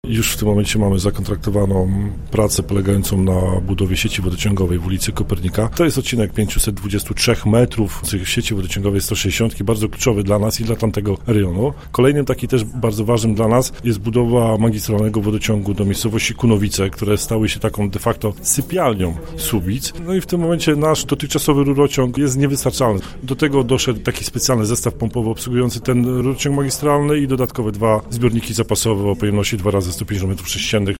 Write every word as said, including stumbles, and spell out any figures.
Już w tym momencie mamy zakontraktowaną pracę polegającą na budowie sieci wodociągowej w ulicy Kopernika. To jest odcinek pięćset dwadzieścia trzy metrów sieci wodociągowej sto sześćdziesiąt, bardzo kluczowy dla nas i dla tamtego rejonu. Kolejnym taki też bardzo ważnym dla nas jest budowa magistralnego wodociągu do miejscowości Kunowice, które stały się taką de facto sypialnią Słubic. No i w tym momencie nasz dotychczasowy rurociąg jest niewystarczalny. Do tego doszedł taki specjalny zestaw pompowy obsługujący ten rurociąg magistralny i dodatkowe dwa zbiorniki zapasowe o pojemności dwa razy sto pięćdziesiąt metrów sześciennych.